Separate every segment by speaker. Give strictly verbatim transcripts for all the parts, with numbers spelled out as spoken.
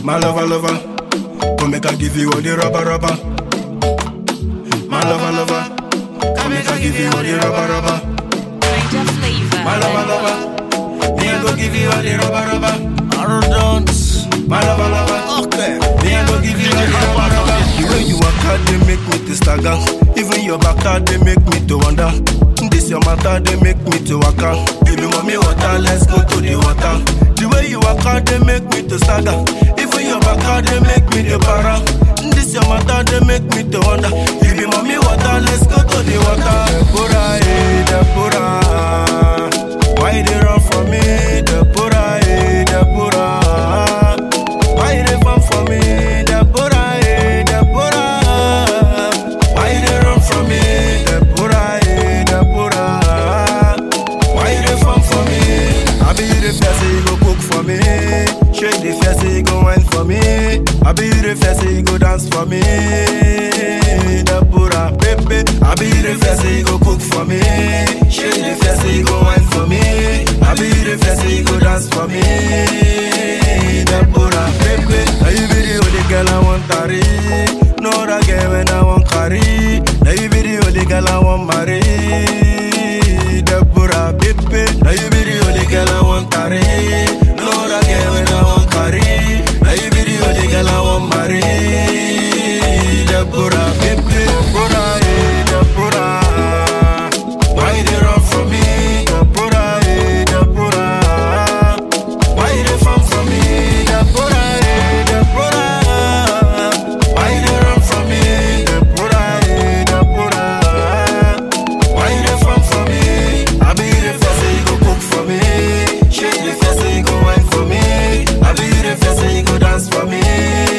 Speaker 1: My lover, lover, come make I give you all the rubber, rubber. My lover, lover, come make I give you all the rubber, rubber.
Speaker 2: Niger flavor.
Speaker 1: My lover, lover, me I go give you all the rubber, rubber.
Speaker 3: I don't dance.
Speaker 1: My lover, lover,
Speaker 3: Okay.
Speaker 1: me I go give you all the rubber, rubber. The way you walk out, they make me to stagger. Even your back out, they make me to wonder. This your matter, they make me to walk out. Give me mommy water, let's go to the water. The way you walk out, they make me to stagger. Even your back out, they make me to para. This your matter, they make me to wonder. Give me mommy water, let's go to the water. Depura, eh, depura. Why they run from me? Depura, eh, depura. Why they run from me? Depura, eh, depura. Why they run from me? Depura, eh, depura. Why they run from me? I be the first, you go cook for me. Shake the first, you go wine for me. I be the first, you go dance for me. Depura, baby. I be the first, you go cook for me. Shake the first, you go wine for me. I be the first, you go dance for me. Depura, baby. Now you be the only girl I want to marry. No other girl when I want carry. Now you be the only girl I want marry. Depura, baby. Now you be the only girl I want to marry. No other girl when I want carry. Now you be the only girl I want marry. Depura, baby. Depura, eh, Depura. Why they run from me? Depura, eh, Depura. Why they run from me? Depura, eh, Depura. Why they run from me? Depura, eh, Depura. Why they run from me? I be the first, you go cook for me. Shake the first, you go wine for me. I be the first, you go dance for me.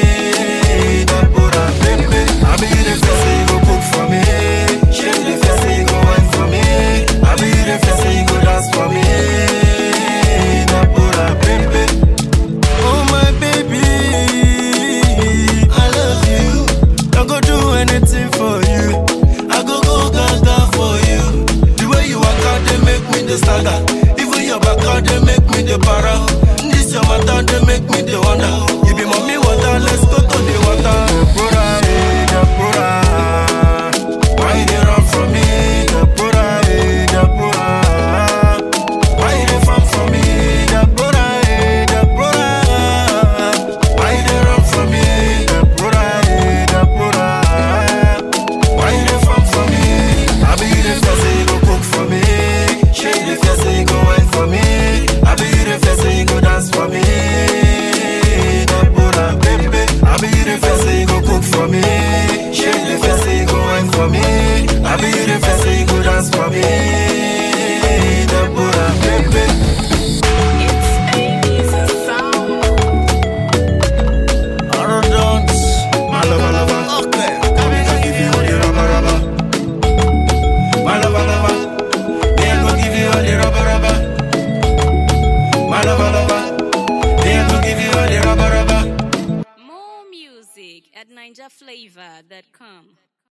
Speaker 1: Depura, baby. I be the first, you go cook for me. Shake the first, you go wine for me. I be the first, you go dance for me. Depura, baby. Oh my baby, I love you. I go do anything for you. I go go gaga for you. The way you walk out, they make me the stagger. Even your back out, they make me the para. This your matter, they make me the wonder. You be mommy water, let's go to the water. Depura, eh, Depura. Why they run from me? Depura, eh, Depura. Why they run from me? Depura, eh, Depura. Why they run from me? Depura, eh, Depura. Why they run from me? I be the first, you go cook for me. Shake the first, you go wine for me. I be the first, you go dance for me. Depura, baby. I be the first, you go cook for me. Shake the first, you go wine for me. I be the first, you go dance for me. Depura, baby.
Speaker 2: It's a music sound.
Speaker 3: I don't dance.
Speaker 1: My lover, lover.
Speaker 3: Okay.
Speaker 1: Come make I give you all the rubber, rubber. My lover, lover. Me I go give you all the rubber, rubber. My lover, lover. Me I go give you all the rubber, rubber.
Speaker 2: More music at niger flavor dot com.